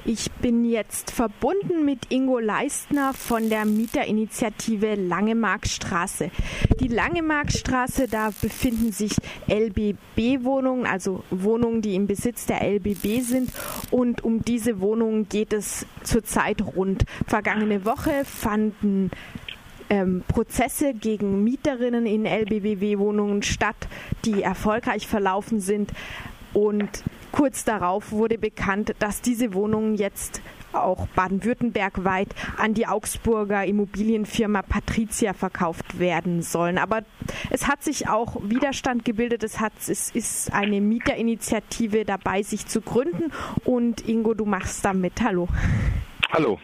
Ich bin jetzt verbunden mit Ingo Leistner von der Mieterinitiative Langemarkstraße. Die Langemarkstraße, da befinden sich LBB-Wohnungen, also Wohnungen, die im Besitz der LBB sind. Und um diese Wohnungen geht es zurzeit rund. Vergangene Woche fanden Prozesse gegen Mieterinnen in LBBW-Wohnungen statt, die erfolgreich verlaufen sind. Und kurz darauf wurde bekannt, dass diese Wohnungen jetzt auch baden-württembergweit an die Augsburger Immobilienfirma Patrizia verkauft werden sollen. Aber es hat sich auch Widerstand gebildet. Es ist eine Mieterinitiative dabei, sich zu gründen. Und Ingo, du machst da mit. Hallo. Hallo.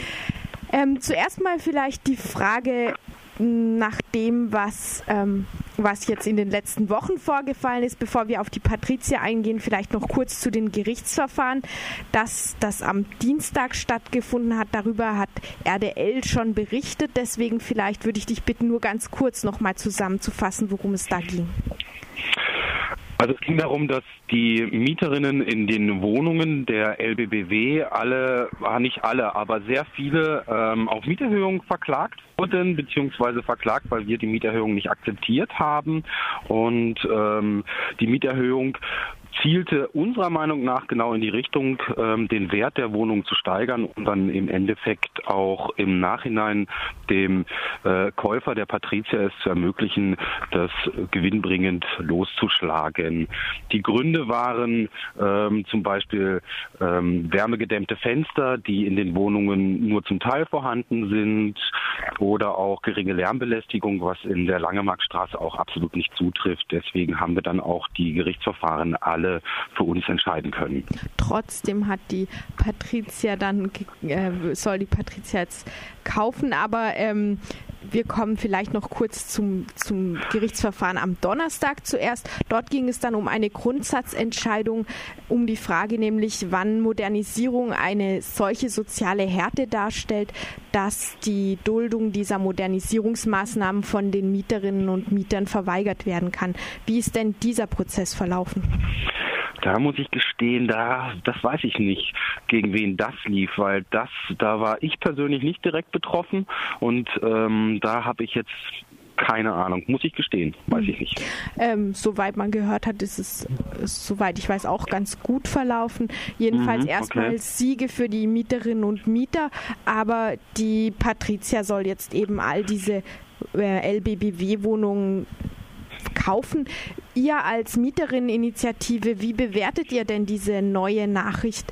Zuerst mal vielleicht die Frage nach dem, was jetzt in den letzten Wochen vorgefallen ist, bevor wir auf die Patrizia eingehen, vielleicht noch kurz zu den Gerichtsverfahren, dass das am Dienstag stattgefunden hat. Darüber hat RDL schon berichtet. Deswegen vielleicht würde ich dich bitten, nur ganz kurz nochmal zusammenzufassen, worum es da ging. Also es ging darum, dass die Mieterinnen in den Wohnungen der LBBW nicht alle, aber sehr viele auf Mieterhöhung verklagt wurden, beziehungsweise verklagt, weil wir die Mieterhöhung nicht akzeptiert haben. Und die Mieterhöhung zielte unserer Meinung nach genau in die Richtung, den Wert der Wohnung zu steigern und dann im Endeffekt auch im Nachhinein dem Käufer der Patrizia es zu ermöglichen, das gewinnbringend loszuschlagen. Die Gründe waren zum Beispiel wärmegedämmte Fenster, die in den Wohnungen nur zum Teil vorhanden sind, oder auch geringe Lärmbelästigung, was in der Langemarkstraße auch absolut nicht zutrifft. Deswegen haben wir dann auch die Gerichtsverfahren alle für uns entscheiden können. Trotzdem hat die Patrizia soll die Patrizia jetzt kaufen, aber wir kommen vielleicht noch kurz zum Gerichtsverfahren am Donnerstag zuerst. Dort ging es dann um eine Grundsatzentscheidung, um die Frage nämlich, wann Modernisierung eine solche soziale Härte darstellt, dass die Duldung dieser Modernisierungsmaßnahmen von den Mieterinnen und Mietern verweigert werden kann. Wie ist denn dieser Prozess verlaufen? Da muss ich gestehen, das weiß ich nicht, gegen wen das lief, weil da war ich persönlich nicht direkt betroffen und da habe ich jetzt keine Ahnung, muss ich gestehen, weiß ich nicht. Soweit man gehört hat, ist es, soweit ich weiß, auch ganz gut verlaufen. Jedenfalls erstmal Siege für die Mieterinnen und Mieter, aber die Patrizia soll jetzt eben all diese LBBW-Wohnungen kaufen. Ihr als Mieterinneninitiative, wie bewertet ihr denn diese neue Nachricht?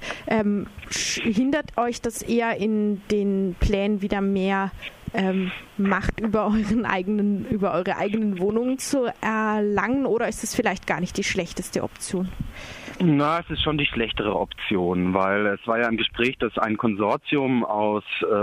Hindert euch das eher in den Plänen, wieder mehr Macht über eure eigenen Wohnungen zu erlangen, oder ist es vielleicht gar nicht die schlechteste Option? Na, es ist schon die schlechtere Option, weil es war ja im Gespräch, dass ein Konsortium aus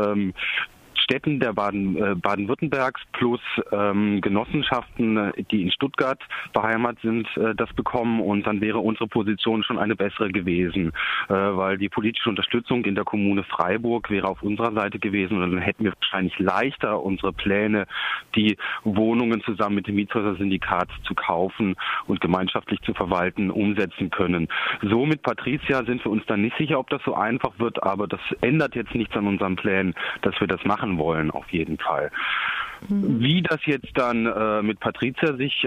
Städten der Baden-Württembergs plus Genossenschaften, die in Stuttgart beheimatet sind, das bekommen, und dann wäre unsere Position schon eine bessere gewesen, weil die politische Unterstützung in der Kommune Freiburg wäre auf unserer Seite gewesen, und dann hätten wir wahrscheinlich leichter unsere Pläne, die Wohnungen zusammen mit dem Mietshäuser-Syndikat zu kaufen und gemeinschaftlich zu verwalten, umsetzen können. So mit Patrizia sind wir uns dann nicht sicher, ob das so einfach wird, aber das ändert jetzt nichts an unseren Plänen, dass wir das machen wollen, auf jeden Fall. Wie das jetzt dann mit Patrizia sich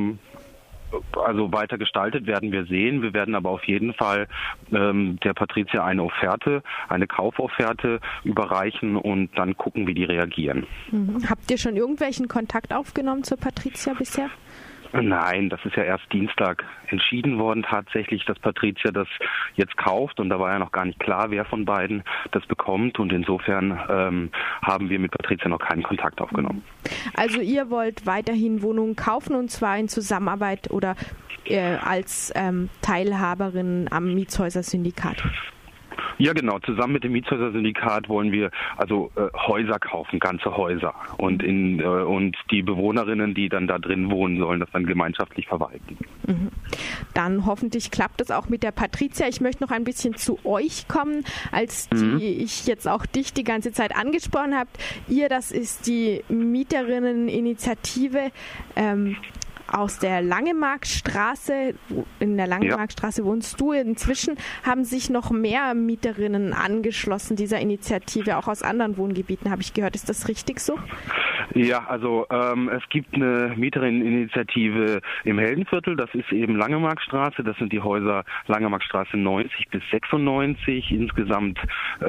weiter gestaltet, werden wir sehen. Wir werden aber auf jeden Fall der Patrizia eine Kaufofferte überreichen und dann gucken, wie die reagieren. Habt ihr schon irgendwelchen Kontakt aufgenommen zur Patrizia bisher? Nein, das ist ja erst Dienstag entschieden worden tatsächlich, dass Patrizia das jetzt kauft, und da war ja noch gar nicht klar, wer von beiden das bekommt, und insofern haben wir mit Patrizia noch keinen Kontakt aufgenommen. Also ihr wollt weiterhin Wohnungen kaufen, und zwar in Zusammenarbeit oder als Teilhaberin am Mietshäuser-Syndikat? Ja, genau. Zusammen mit dem Mietshäuser-Syndikat wollen wir Häuser kaufen, ganze Häuser. Und die Bewohnerinnen, die dann da drin wohnen, sollen das dann gemeinschaftlich verwalten. Dann hoffentlich klappt das auch mit der Patrizia. Ich möchte noch ein bisschen zu euch kommen, als ich jetzt auch dich die ganze Zeit angesprochen habe. Das ist die Mieterinneninitiative. aus der Langemarktstraße. In der Langemarktstraße wohnst du. Inzwischen haben sich noch mehr Mieterinnen angeschlossen dieser Initiative, auch aus anderen Wohngebieten, habe ich gehört. Ist das richtig so? Ja, also es gibt eine Mieterinneninitiative im Heldenviertel, das ist eben Langemarktstraße, das sind die Häuser Langemarktstraße 90 bis 96, insgesamt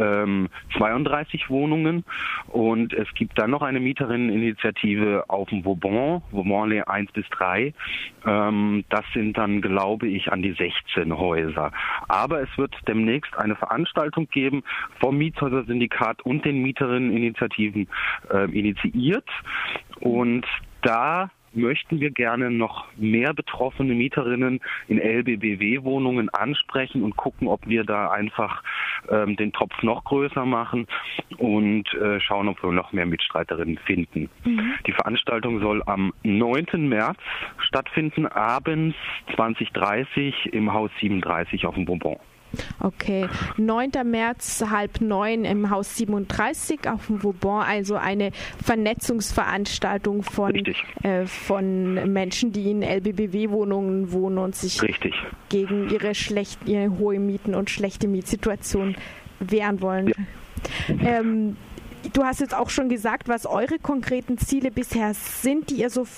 32 Wohnungen, und es gibt dann noch eine Mieterinneninitiative auf dem Vauban-Allee 1 bis 3, das sind dann, glaube ich, an die 16 Häuser. Aber es wird demnächst eine Veranstaltung geben vom Mietshäuser-Syndikat und den Mieterinneninitiativen initiiert. Und da möchten wir gerne noch mehr betroffene Mieterinnen in LBBW-Wohnungen ansprechen und gucken, ob wir da einfach den Topf noch größer machen und schauen, ob wir noch mehr Mitstreiterinnen finden. Die Veranstaltung soll am 9. März stattfinden, abends 20:30 im Haus 37 auf dem Bonbon. Okay, 9. März, 8:30 im Haus 37 auf dem Vauban, also eine Vernetzungsveranstaltung von Menschen, die in LBBW-Wohnungen wohnen und sich gegen ihre hohe Mieten und schlechte Mietsituation wehren wollen. Ja. Du hast jetzt auch schon gesagt, was eure konkreten Ziele bisher sind, die ihr so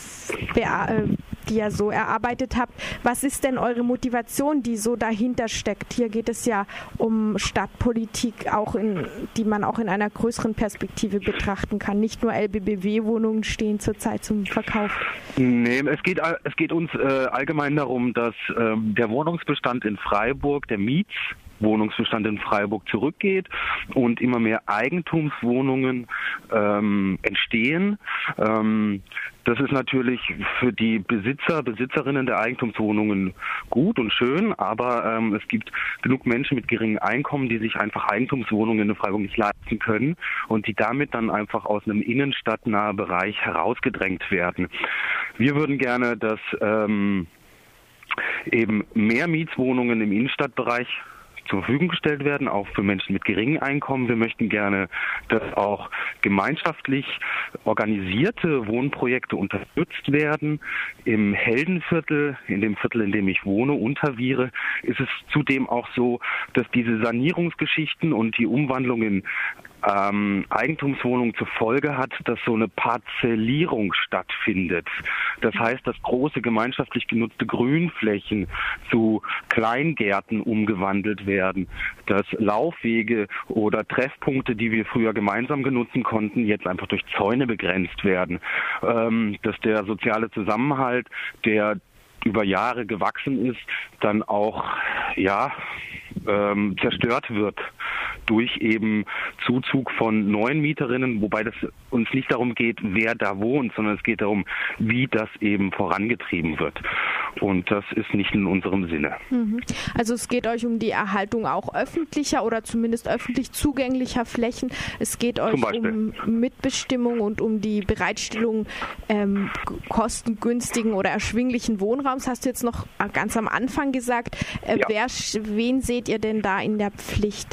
erarbeitet habt. Was ist denn eure Motivation, die so dahinter steckt? Hier geht es ja um Stadtpolitik, die man auch in einer größeren Perspektive betrachten kann. Nicht nur LBBW-Wohnungen stehen zurzeit zum Verkauf. Nee, es geht uns allgemein darum, dass der Wohnungsbestand in Freiburg, der Wohnungsbestand in Freiburg zurückgeht und immer mehr Eigentumswohnungen entstehen. Das ist natürlich für die Besitzerinnen der Eigentumswohnungen gut und schön, aber es gibt genug Menschen mit geringem Einkommen, die sich einfach Eigentumswohnungen in Freiburg nicht leisten können und die damit dann einfach aus einem innenstadtnahen Bereich herausgedrängt werden. Wir würden gerne, dass eben mehr Mietswohnungen im Innenstadtbereich zur Verfügung gestellt werden, auch für Menschen mit geringem Einkommen. Wir möchten gerne, dass auch gemeinschaftlich organisierte Wohnprojekte unterstützt werden. Im Heldenviertel, in dem Viertel, in dem ich wohne, Unterviere, ist es zudem auch so, dass diese Sanierungsgeschichten und die Umwandlung in Eigentumswohnungen zur Folge hat, dass so eine Parzellierung stattfindet. Das heißt, dass große gemeinschaftlich genutzte Grünflächen zu Kleingärten umgewandelt werden, dass Laufwege oder Treffpunkte, die wir früher gemeinsam genutzen konnten, jetzt einfach durch Zäune begrenzt werden, dass der soziale Zusammenhalt, der über Jahre gewachsen ist, dann auch zerstört wird durch eben Zuzug von neuen Mieterinnen, wobei das uns nicht darum geht, wer da wohnt, sondern es geht darum, wie das eben vorangetrieben wird. Und das ist nicht in unserem Sinne. Also es geht euch um die Erhaltung auch öffentlicher oder zumindest öffentlich zugänglicher Flächen. Es geht euch um Mitbestimmung und um die Bereitstellung kostengünstigen oder erschwinglichen Wohnraums. Hast du jetzt noch ganz am Anfang gesagt. Wen seht ihr denn da in der Pflicht?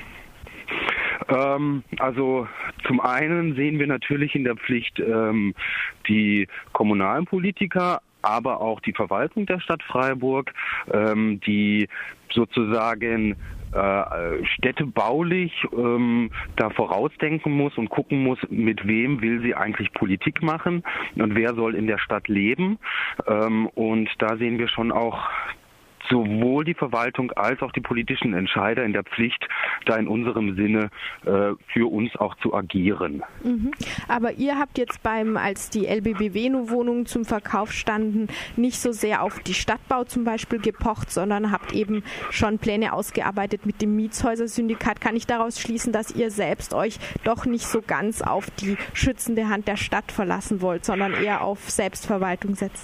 Also zum einen sehen wir natürlich in der Pflicht die kommunalen Politiker, aber auch die Verwaltung der Stadt Freiburg, die sozusagen städtebaulich da vorausdenken muss und gucken muss, mit wem will sie eigentlich Politik machen und wer soll in der Stadt leben. Und da sehen wir schon auch sowohl die Verwaltung als auch die politischen Entscheider in der Pflicht, da in unserem Sinne für uns auch zu agieren. Aber ihr habt jetzt als die LBBW-Wohnungen zum Verkauf standen, nicht so sehr auf die Stadtbau zum Beispiel gepocht, sondern habt eben schon Pläne ausgearbeitet mit dem Mietshäuser-Syndikat. Kann ich daraus schließen, dass ihr selbst euch doch nicht so ganz auf die schützende Hand der Stadt verlassen wollt, sondern eher auf Selbstverwaltung setzt?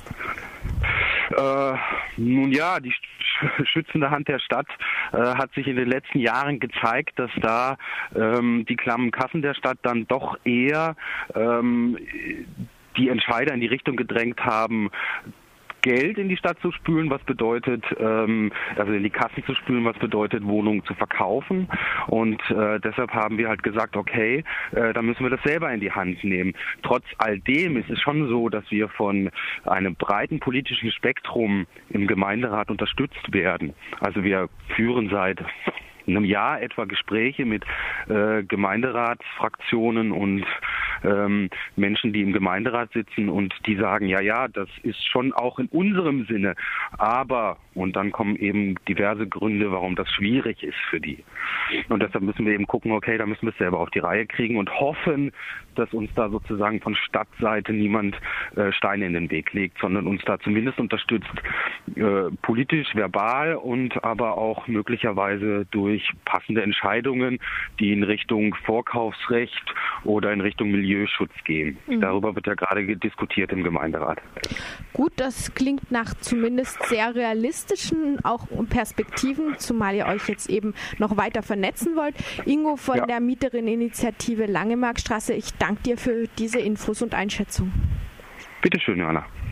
Nun ja, die schützende Hand der Stadt hat sich in den letzten Jahren gezeigt, dass da die klammen Kassen der Stadt dann doch eher die Entscheider in die Richtung gedrängt haben, Geld in die Stadt zu spülen, was bedeutet, also in die Kassen zu spülen, was bedeutet, Wohnungen zu verkaufen. Und deshalb haben wir halt gesagt, okay, da müssen wir das selber in die Hand nehmen. Trotz all dem ist es schon so, dass wir von einem breiten politischen Spektrum im Gemeinderat unterstützt werden. Also wir führen seit einem Jahr etwa Gespräche mit Gemeinderatsfraktionen und Menschen, die im Gemeinderat sitzen und die sagen, ja, das ist schon auch in unserem Sinne, aber, und dann kommen eben diverse Gründe, warum das schwierig ist für die. Und deshalb müssen wir eben gucken, okay, da müssen wir es selber auf die Reihe kriegen und hoffen, dass uns da sozusagen von Stadtseite niemand Steine in den Weg legt, sondern uns da zumindest unterstützt, politisch, verbal und aber auch möglicherweise durch passende Entscheidungen, die in Richtung Vorkaufsrecht oder in Richtung Milieuschutz gehen. Darüber wird ja gerade diskutiert im Gemeinderat. Gut, das klingt nach zumindest sehr realistischen auch Perspektiven, zumal ihr euch jetzt eben noch weiter vernetzen wollt. Ingo von der Mieterinneninitiative Langemarkstraße, ich danke dir für diese Infos und Einschätzung. Bitte schön, Johanna.